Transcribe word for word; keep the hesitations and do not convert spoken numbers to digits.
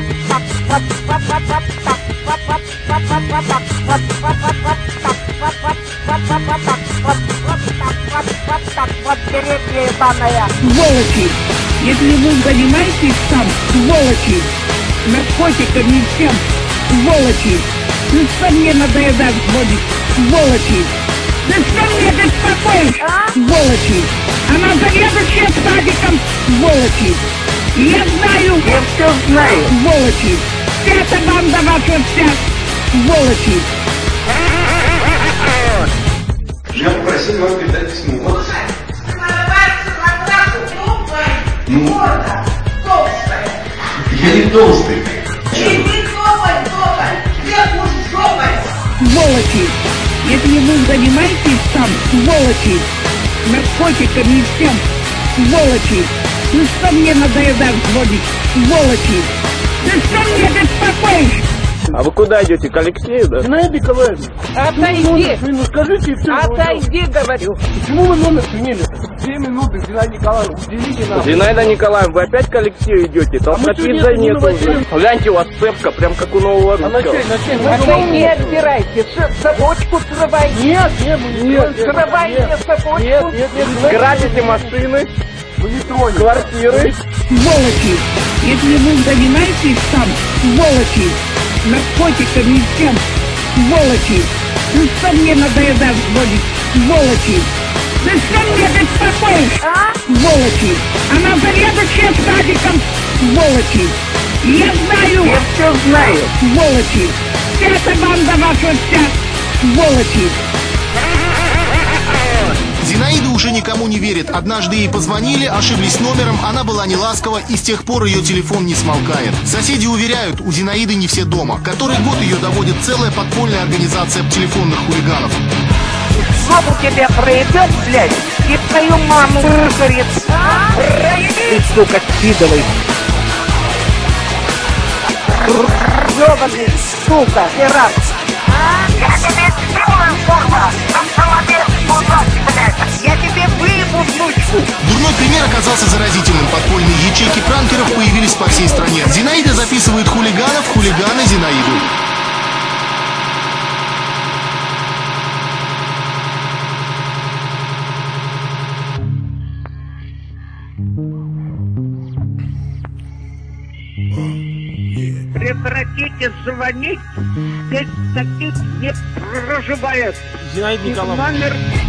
Сволочи! Если вы занимаетесь там, сволочи! Наркотиками и всем, сволочи! Ты что мне надоедаешь водить, сволочи! Ты что мне беспокоишь, сволочи! Она заведующая садиком, сволочи! Я знаю! Я все знаю! Сволочи! Вся эта банда ваша вся, сволочи! Я попросил вас передать письмо. Вот. Ну, я не толстый. Сволочи! Если вы занимаетесь там, сволочи! Наркотиками и всем, сволочи! Ты что мне надоедаешь водить, сволочи! Ты что мне беспокоишь? А вы куда идете, к Алексею, да? Зинаида Николаевна, отойди! ну скажите и все. Отойди, говорю! Почему вы номер сменили? Две минуты, Зинаида Николаевна, уделите нам. Зинаида Николаевна, вы опять к Алексею идете? Толстопиза а нет уже. Гляньте, у вас цепка, прям как у нового А на русского. чей, на чей? Отойди, отбирайте! Цепочку срывайте! Нет, нет, нет, Срывайте цепочку! нет, нет, нет, Грабите машины, вы не тронете. квартиры. Сволочи! Если вы занимаетесь там, сволочи! Наркотиками и всем, сволочи! Ты что мне надоедаешь водить, сволочи! Ты что мне беспокоишь, сволочи! Она заведующая садиком, сволочи! Я знаю! Я все знаю! Сволочи! Вся эта банда ваша вся, сволочи! Зинаида уже никому не верит. Однажды ей позвонили, ошиблись номером, она была неласкова, и с тех пор ее телефон не смолкает. Соседи уверяют, у Зинаиды не все дома. Который год ее доводит целая подпольная организация телефонных хулиганов. Жопу тебя пройдет, блядь, и твою маму вырежет! Ты, сука, скидывай! Ёбаный, сука, пират! Я тебе сделаю, форма! Там человек, блядь! Я тебе выебу внучку! Дурной пример оказался заразительным. Подпольные ячейки пранкеров появились по всей стране. Зинаида записывает хулиганов, хулиганы Зинаиду. Прекратите звонить, здесь таких не проживает. Зинаида Николаевна. Номер